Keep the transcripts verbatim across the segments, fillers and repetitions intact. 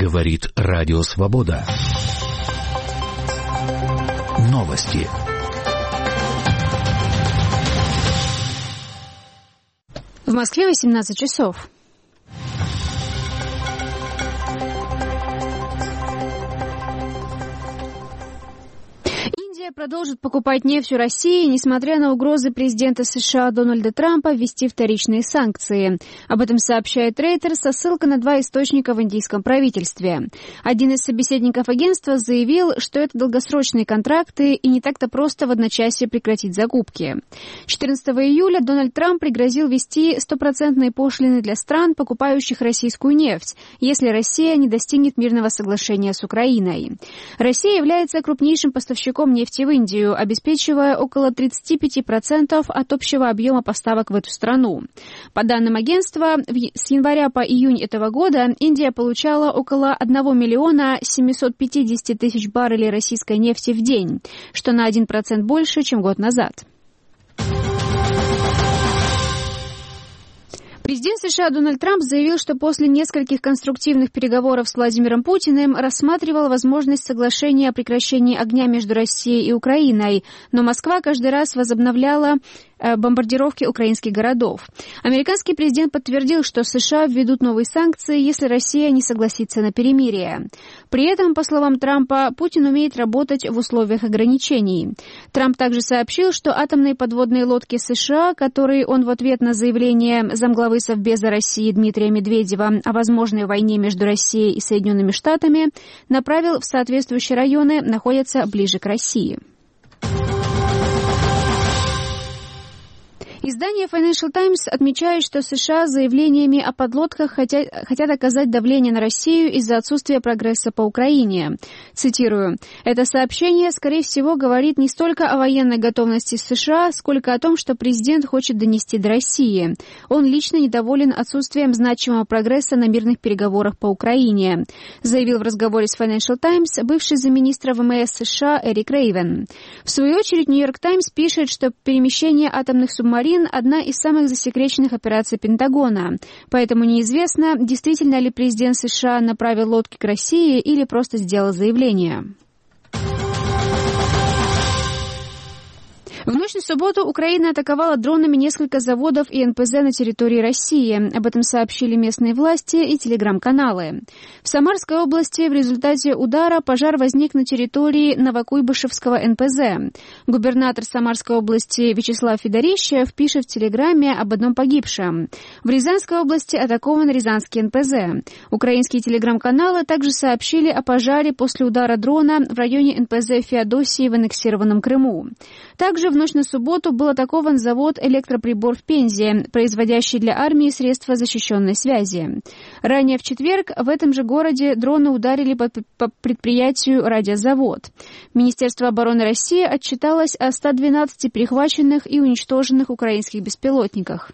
Говорит Радио Свобода. Новости. В Москве восемнадцать часов. Продолжит покупать нефть у России, несмотря на угрозы президента США Дональда Трампа ввести вторичные санкции. Об этом сообщает Reuters со ссылкой на два источника в индийском правительстве. Один из собеседников агентства заявил, что это долгосрочные контракты и не так-то просто в одночасье прекратить закупки. четырнадцатого июля Дональд Трамп пригрозил ввести стопроцентные пошлины для стран, покупающих российскую нефть, если Россия не достигнет мирного соглашения с Украиной. Россия является крупнейшим поставщиком нефти в Индию, обеспечивая около тридцать пять процентов от общего объема поставок в эту страну. По данным агентства, с января по июнь этого года Индия получала около одного миллиона семисот пятидесяти тысяч баррелей российской нефти в день, что на один процент больше, чем год назад. Президент США Дональд Трамп заявил, что после нескольких конструктивных переговоров с Владимиром Путиным рассматривал возможность соглашения о прекращении огня между Россией и Украиной, но Москва каждый раз возобновляла бомбардировки украинских городов. Американский президент подтвердил, что США введут новые санкции, если Россия не согласится на перемирие. При этом, по словам Трампа, Путин умеет работать в условиях ограничений. Трамп также сообщил, что атомные подводные лодки США, которые он в ответ на заявление замглавы Совбеза России Дмитрия Медведева о возможной войне между Россией и Соединенными Штатами, направил в соответствующие районы, находятся ближе к России. Издание Financial Times отмечает, что США заявлениями о подлодках хотят, хотят оказать давление на Россию из-за отсутствия прогресса по Украине. Цитирую. «Это сообщение, скорее всего, говорит не столько о военной готовности США, сколько о том, что президент хочет донести до России. Он лично недоволен отсутствием значимого прогресса на мирных переговорах по Украине», заявил в разговоре с Financial Times бывший замминистра ВМС США Эрик Рейвен. В свою очередь, Нью-Йорк Таймс пишет, что перемещение атомных субмарин – одна из самых засекреченных операций Пентагона. Поэтому неизвестно, действительно ли президент США направил лодки к России или просто сделал заявление. В ночь на субботу Украина атаковала дронами несколько заводов и эн пэ зэ на территории России. Об этом сообщили местные власти и телеграм-каналы. В Самарской области в результате удара пожар возник на территории Новокуйбышевского эн пэ зэ. Губернатор Самарской области Вячеслав Федорищев пишет в телеграме об одном погибшем. В Рязанской области атакован Рязанский эн пэ зэ. Украинские телеграм-каналы также сообщили о пожаре после удара дрона в районе эн пэ зэ Феодосии в аннексированном Крыму. Также в ночь на субботу был атакован завод «Электроприбор» в Пензе, производящий для армии средства защищенной связи. Ранее в четверг в этом же городе дроны ударили по предприятию «Радиозавод». Министерство обороны России отчиталось о ста двенадцати перехваченных и уничтоженных украинских беспилотниках.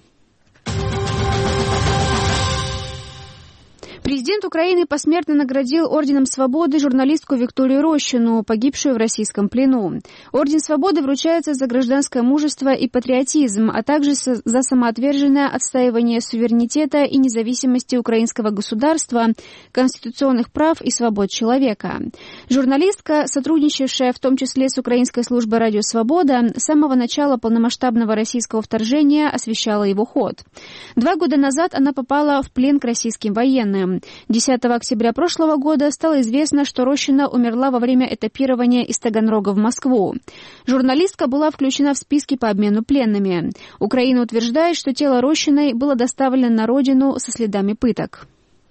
Президент Украины посмертно наградил Орденом Свободы журналистку Викторию Рощину, погибшую в российском плену. Орден Свободы вручается за гражданское мужество и патриотизм, а также за самоотверженное отстаивание суверенитета и независимости украинского государства, конституционных прав и свобод человека. Журналистка, сотрудничавшая в том числе с Украинской службой «Радио Свобода», с самого начала полномасштабного российского вторжения освещала его ход. Два года назад она попала в плен к российским военным. десятого октября прошлого года стало известно, что Рощина умерла во время этапирования из Таганрога в Москву. Журналистка была включена в списки по обмену пленными. Украина утверждает, что тело Рощиной было доставлено на родину со следами пыток.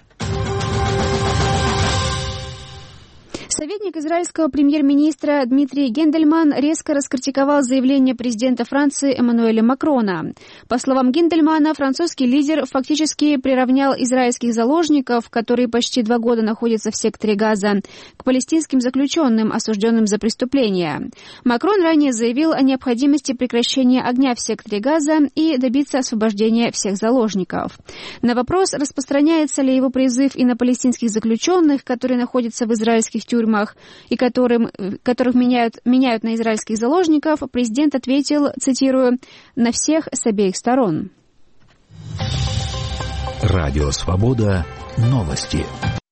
Советник израильского премьер-министра Дмитрий Гендельман резко раскритиковал заявление президента Франции Эммануэля Макрона. По словам Гендельмана, французский лидер фактически приравнял израильских заложников, которые почти два года находятся в секторе Газа, к палестинским заключенным, осужденным за преступления. Макрон ранее заявил о необходимости прекращения огня в секторе Газа и добиться освобождения всех заложников. На вопрос, распространяется ли его призыв и на палестинских заключенных, которые находятся в израильских тюрьмах, и которым, которых меняют, меняют на израильских заложников, президент ответил, цитирую, «на всех с обеих сторон». Радио Свобода. Новости.